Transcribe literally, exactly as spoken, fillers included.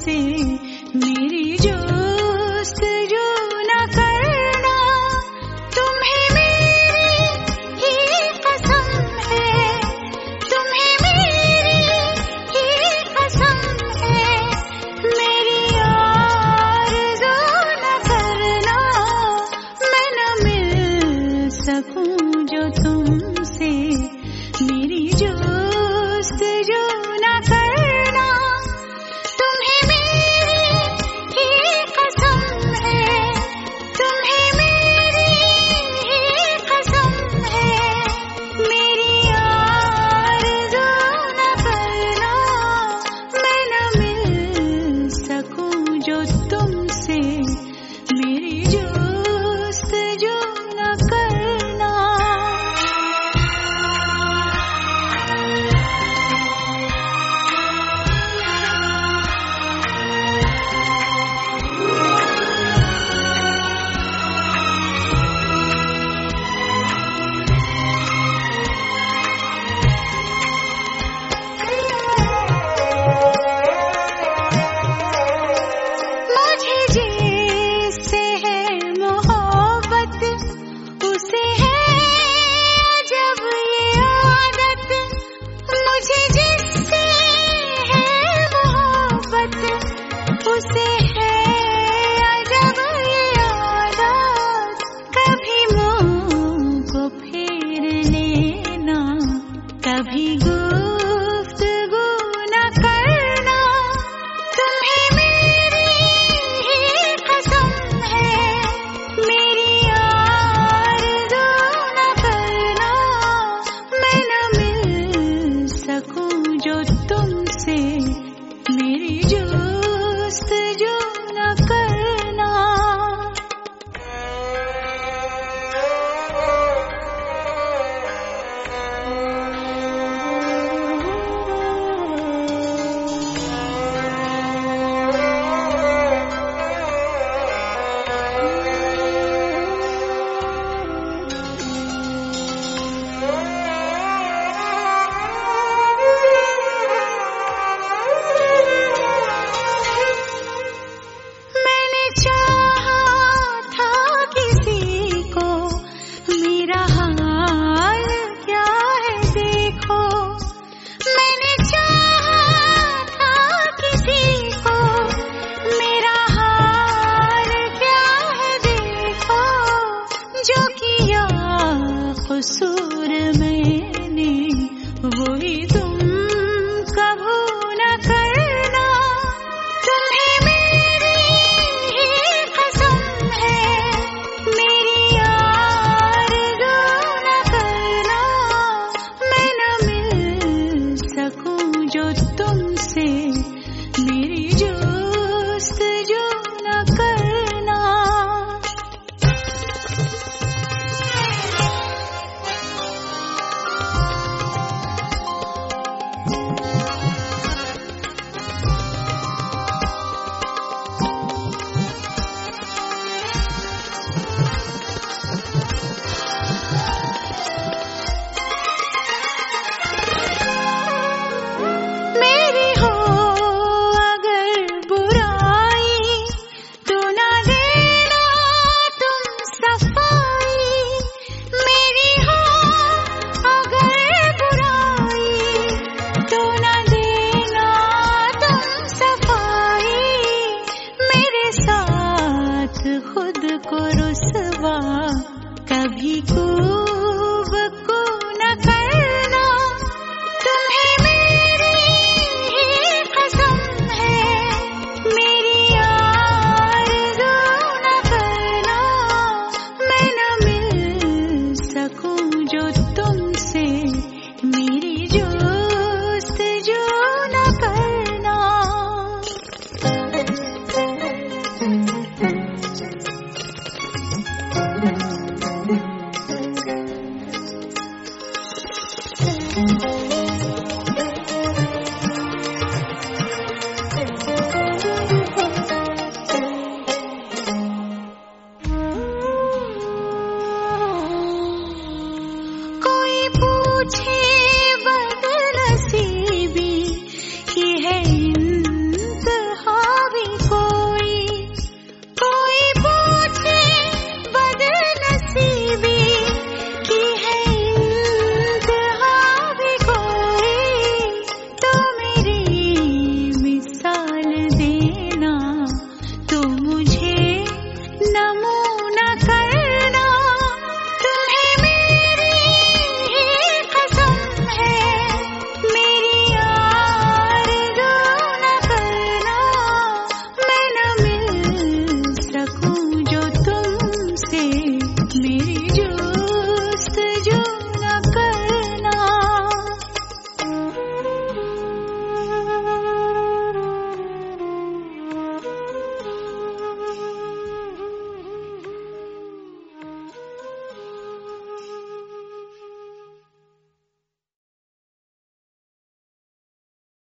तुमसे मेरी जोस्तजू न करना, तुम्हें मेरी ही कसम है, तुम्हें मेरी ही कसम है, मेरी आरज़ू न करना, मैं न मिल सकूं जो तुमसे मेरी जोस्तजू न करना, तुम्हें मेरी ही कसम है, तुम्हें मेरी ही कसम है, मेरी आरज़ू न करना, मैं न मिल सकूं जो तुमसे मेरी जोस्तजू न करना। मुझे जिससे है मोहब्बत, उसे है अजब ये आदत, मुझे जिससे है मोहब्बत, उसे है अजब ये आदत, कभी मुँह को फेर लेना, कभी गुफ्तगू न करना, तुम्हें मेरी ही कसम है, मेरी आरज़ू न करना, मैं न मिल सकूं जो तुमसे मेरी जोस्तजू न करना। मैंने चाहा था किसी को, मेरा हाल क्या है देखो, मैंने चाहा था किसी को, मेरा हाल क्या है देखो, जो किया कसूर मैंने वही तुम कभू न करना, तुम्हें मेरी ही कसम है, मेरी आरज़ू न करना, मैं न मिल सकूं जो तुमसे मेरी जोस्तजू न करना। मेरी हो अगर बुराई, तो ना देना तुम सफाई, मेरी हो अगर बुराई, तो ना देना तुम सफाई, मेरे साथ खुद को रुसवा कभी खूब को न करना, तुम्हें मेरी ही कसम है, मेरी आरज़ू न करना, मैं न मिल सकूं जो तुमसे मेरी जोस्तजू न करना। Thank you.